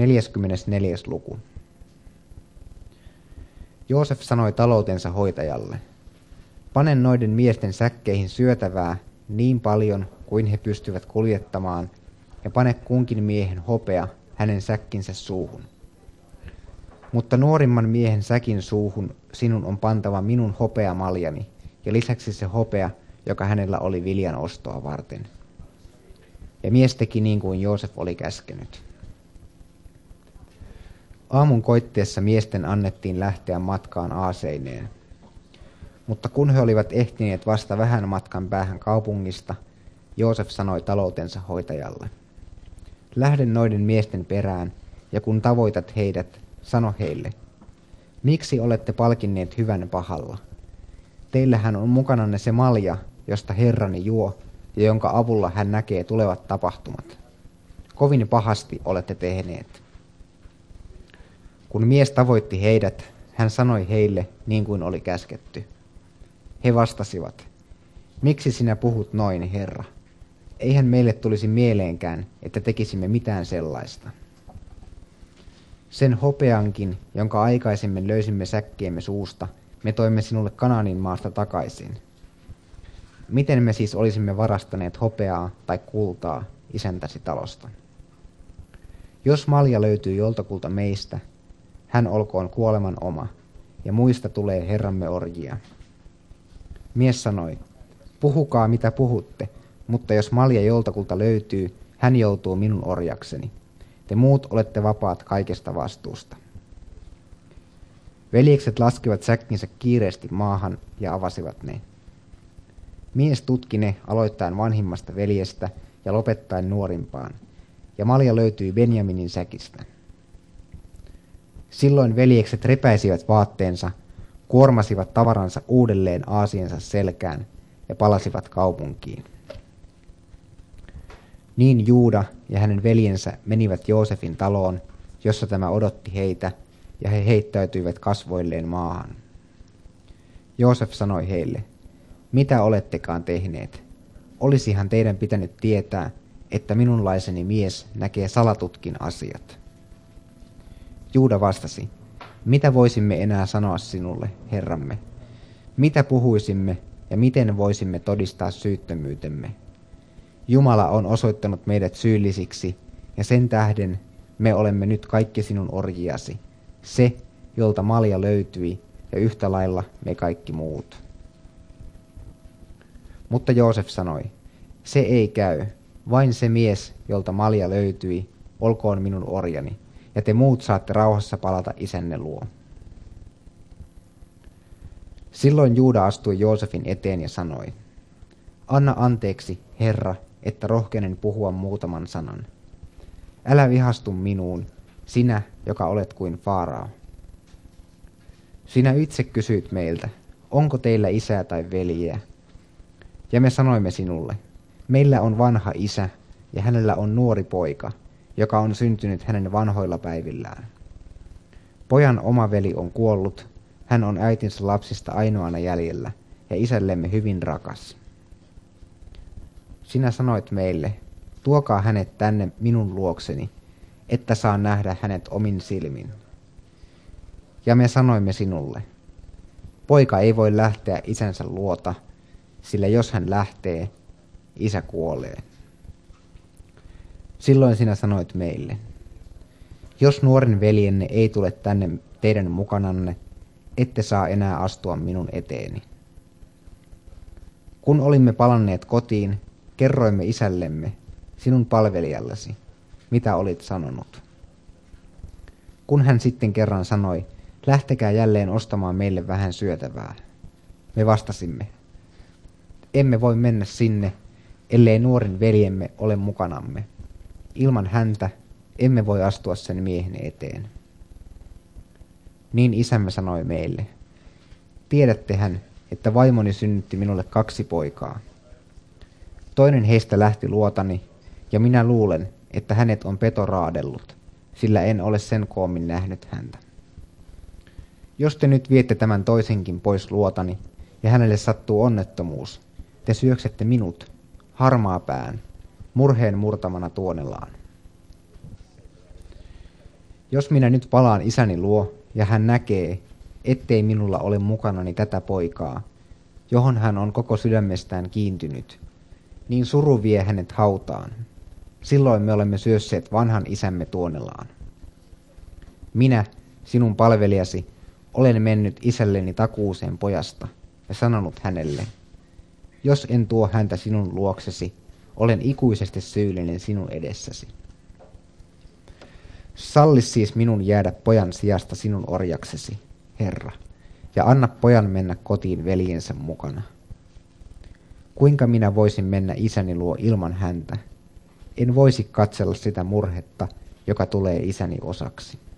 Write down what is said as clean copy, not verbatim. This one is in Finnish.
44. luku. Joosef sanoi taloutensa hoitajalle, pane noiden miesten säkkeihin syötävää niin paljon kuin he pystyvät kuljettamaan, ja pane kunkin miehen hopea hänen säkkinsä suuhun. Mutta nuorimman miehen säkin suuhun sinun on pantava minun hopeamaljani, ja lisäksi se hopea, joka hänellä oli viljan ostoa varten. Ja mies teki niin kuin Joosef oli käskenyt. Aamun koitteessa miesten annettiin lähteä matkaan aaseineen. Mutta kun he olivat ehtineet vasta vähän matkan päähän kaupungista, Joosef sanoi taloutensa hoitajalle, lähde noiden miesten perään, ja kun tavoitat heidät, sano heille, miksi olette palkinneet hyvän pahalla? Teillähän on mukananne se malja, josta Herrani juo, ja jonka avulla hän näkee tulevat tapahtumat. Kovin pahasti olette tehneet. Kun mies tavoitti heidät, hän sanoi heille niin kuin oli käsketty. He vastasivat, miksi sinä puhut noin, Herra? Eihän meille tulisi mieleenkään, että tekisimme mitään sellaista. Sen hopeankin, jonka aikaisemmin löysimme säkkiemme suusta, me toimme sinulle Kanaanin maasta takaisin. Miten me siis olisimme varastaneet hopeaa tai kultaa isäntäsi talosta? Jos malja löytyy joltakulta meistä, hän olkoon kuoleman oma, ja muista tulee Herramme orjia. Mies sanoi, puhukaa mitä puhutte, mutta jos malja joltakulta löytyy, hän joutuu minun orjakseni. Te muut olette vapaat kaikesta vastuusta. Veljekset laskivat säkkinsä kiireesti maahan ja avasivat ne. Mies tutki ne aloittaen vanhimmasta veljestä ja lopettaen nuorimpaan, ja malja löytyi Benjaminin säkistä. Silloin veljekset repäisivät vaatteensa, kuormasivat tavaransa uudelleen aasiensa selkään ja palasivat kaupunkiin. Niin Juuda ja hänen veljensä menivät Joosefin taloon, jossa tämä odotti heitä, ja he heittäytyivät kasvoilleen maahan. Joosef sanoi heille, mitä olettekaan tehneet? Olisihan teidän pitänyt tietää, että minunlaiseni mies näkee salatutkin asiat. Juuda vastasi, mitä voisimme enää sanoa sinulle, Herramme? Mitä puhuisimme ja miten voisimme todistaa syyttömyytemme? Jumala on osoittanut meidät syyllisiksi, ja sen tähden me olemme nyt kaikki sinun orjiasi, se, jolta malja löytyi, ja yhtä lailla me kaikki muut. Mutta Joosef sanoi, se ei käy, vain se mies, jolta malja löytyi, olkoon minun orjani, ja te muut saatte rauhassa palata isänne luo. Silloin Juuda astui Joosefin eteen ja sanoi, anna anteeksi, Herra, että rohkenen puhua muutaman sanan. Älä vihastu minuun, sinä, joka olet kuin Faarao. Sinä itse kysyit meiltä, onko teillä isää tai veljeä? Ja me sanoimme sinulle, meillä on vanha isä ja hänellä on nuori poika, joka on syntynyt hänen vanhoilla päivillään. Pojan oma veli on kuollut, hän on äitinsä lapsista ainoana jäljellä ja isällemme hyvin rakas. Sinä sanoit meille, tuokaa hänet tänne minun luokseni, että saan nähdä hänet omin silmin. Ja me sanoimme sinulle, poika ei voi lähteä isänsä luota, sillä jos hän lähtee, isä kuolee. Silloin sinä sanoit meille, jos nuoren veljenne ei tule tänne teidän mukananne, ette saa enää astua minun eteeni. Kun olimme palanneet kotiin, kerroimme isällemme, sinun palvelijallasi, mitä olit sanonut. Kun hän sitten kerran sanoi, lähtekää jälleen ostamaan meille vähän syötävää, me vastasimme, emme voi mennä sinne, ellei nuorin veljemme ole mukanamme. Ilman häntä emme voi astua sen miehen eteen. Niin isämme sanoi meille, tiedättehän, että vaimoni synnytti minulle 2 poikaa. Toinen heistä lähti luotani, ja minä luulen, että hänet on peto raadellut, sillä en ole sen koommin nähnyt häntä. Jos te nyt viette tämän toisenkin pois luotani, ja hänelle sattuu onnettomuus, te syöksette minut, harmaapään, murheen murtamana tuonellaan. Jos minä nyt palaan isäni luo ja hän näkee, ettei minulla ole mukanani tätä poikaa, johon hän on koko sydämestään kiintynyt, niin suru vie hänet hautaan. Silloin me olemme syösseet vanhan isämme Tuonelaan. Minä, sinun palvelijasi, olen mennyt isälleni takuuseen pojasta ja sanonut hänelle, jos en tuo häntä sinun luoksesi, olen ikuisesti syyllinen sinun edessäsi. Salli siis minun jäädä pojan sijasta sinun orjaksesi, Herra, ja anna pojan mennä kotiin veljensä mukana. Kuinka minä voisin mennä isäni luo ilman häntä? En voisi katsella sitä murhetta, joka tulee isäni osaksi.